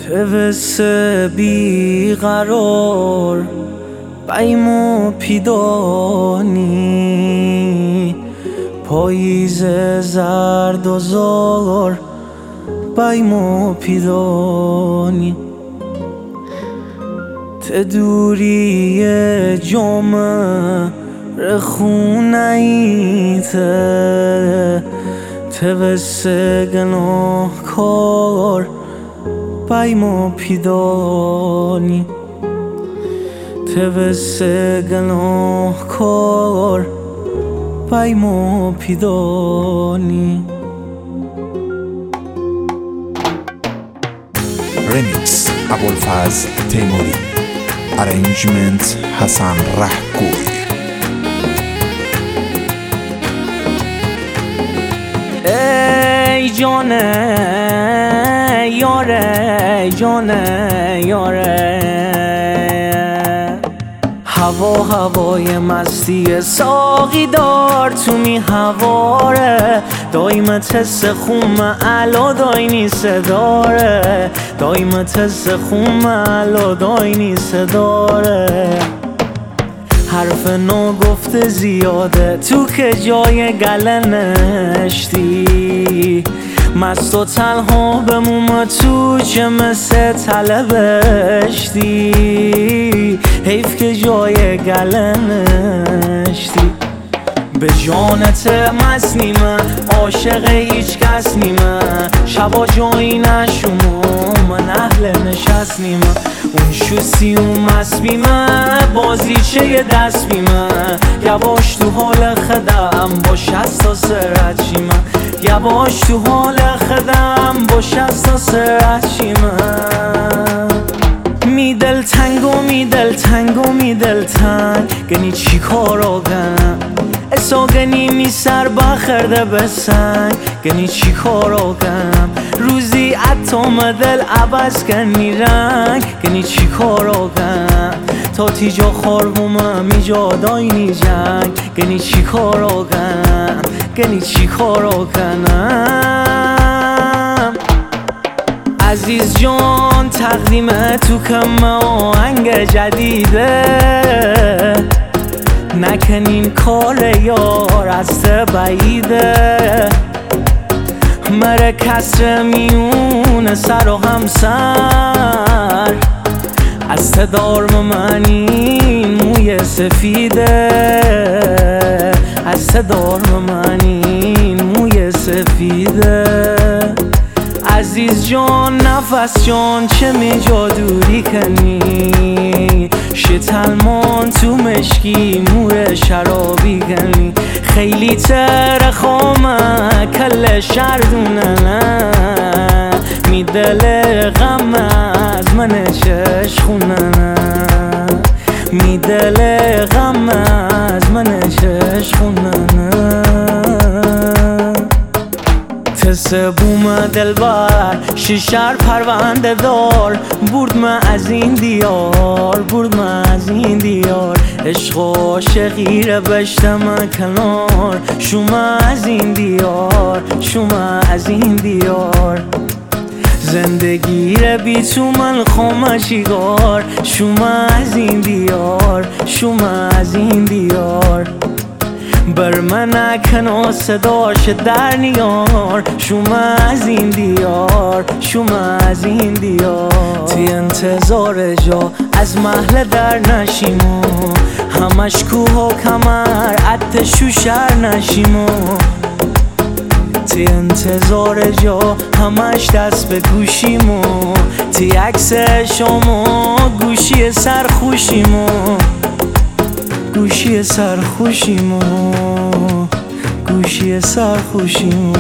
تبس بیقرار بایمو پیدانی پاییز زرد و زار بایمو پیدانی تدوری جمعه رخونایته تبس گناه کار بایمو پیدانی تبس گناه کار بایمو پیدانی. ریمیکس ابوالفضل تیموری، ارنجمنت حسن رهگوی. ای جانه یاره جانه یاره هوای مستی ساقی دار تو می هواره دایمت حس خوم علا داینی صداره دایمت حس خوم علا داینی صداره حرف نو گفته زیاده تو که جای گله نشتی مست و تنها بموم تو چه مثل طلبشتی حیف که جای گله نشتی به جانت مست نیمه عاشق هیچ کس نیمه شبا جایی نشومو من اهل نشست نیمه اون شوسی اون مست بیمه بازیچه دست بیمه یواش تو حال خدم با شست و سرت شیمه یواش تو حال خدم با شست و سرت شیمه می دل تنگ و می دل تنگ و می دل تنگ گنی چی کارا گنم اسا گنی می سر بخرده به سنگ گنی چی کارا گنم روزی اتم دل عوض کنی رنگ گنی چی کارا گنم تا تیجا خاربومم ایجا داینی جنگ گنی چی کارا گنم گنی چی کارا کنم عزیز جان تقدیم تو کم آهنگ جدیده نکنین کار یار از بعیده مره کسر میون سر و همسر از تدار منین موی سفیده از تدار منین موی سفیده عزیز جان نفس جان چه می جادوری کنی شتلمان تو مشکی موی شرابی کنی خیلی تر خامه کل شردونه نه می دل غم از من چشخونه نه می دل غم از من چشخونه نه تس بوم دلبر شیشر پرونده دار برد من از این دیار برد من از این دیار عشق و عاشقی رو بشتم کنار شما از این دیار شما از این دیار زندگی رو بی تو من خامشیگار شما از این دیار شما از این دیار بر من نکن صداش در نیار شما از این دیار شما از این دیار تی انتظار جا از محل در نشیمو همش کوه و کمر عدش و شر نشیمو تی انتظار جا همش دست به گوشیمو تی عکس شما گوشی سرخوشیمو گوشی سرخوشیمو گوشی سرخوشیمو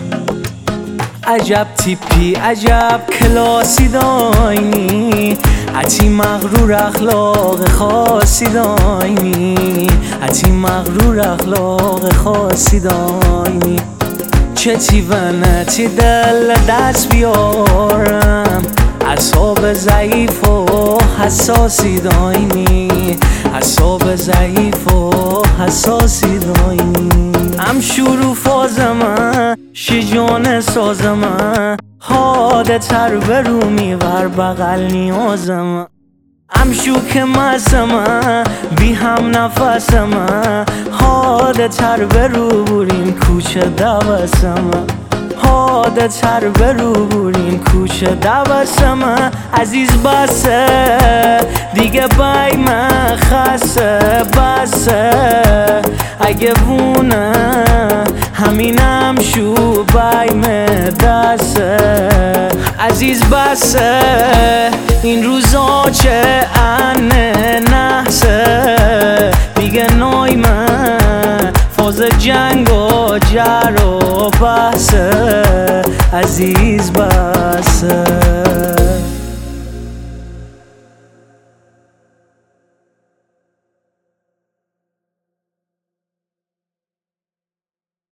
عجب تیپی عجب کلاسی داینی عتی مغرور اخلاق خاصی داینی عتی مغرور اخلاق خاصی داینی چه تیونه تی دل دست بیارم اعصاب ضعیف و حساسی داینی اعصاب ضعیف و حساسی داینی هم شروع فازمه شی جان سازمه حاده تر برو میور بغل نیازم امشو که مزم بی هم نفسم حاده تر برو بریم کوچه دوسم حاده تر برو بریم کوچه دوسم عزیز بسه دیگه بای من خسته بسه اگه وونه همینم شو بای من دسته عزیز بسه این روزا چه انه نحسه دیگه نای من فاز جنگ و جر و بحثه عزیز بسه